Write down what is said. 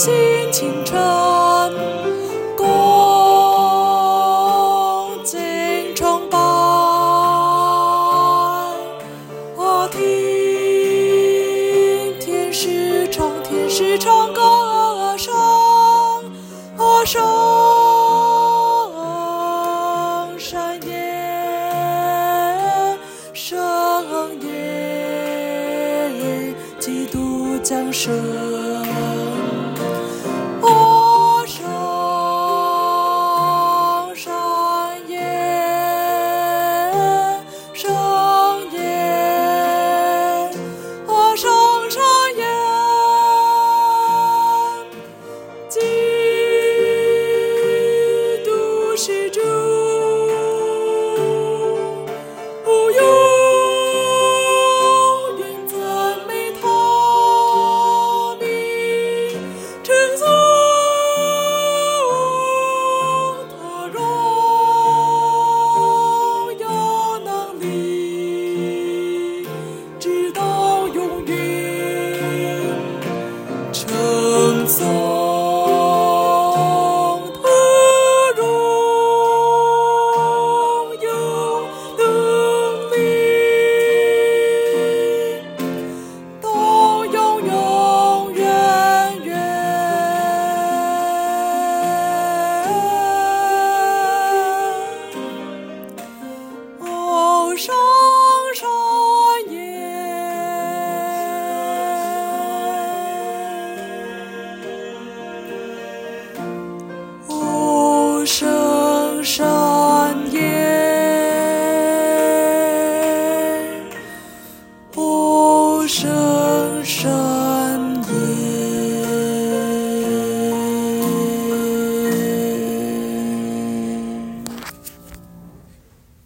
新清晨，恭敬崇拜。我听天使唱歌声，我声山野，圣耶，基督降生。我声山野，圣耶，我声山野，基督是主，我永远赞美他名，称颂他荣耀能力，直到永远，称颂他荣耀能力，到永永远远。哦，上山野，哦，上山野，哦，上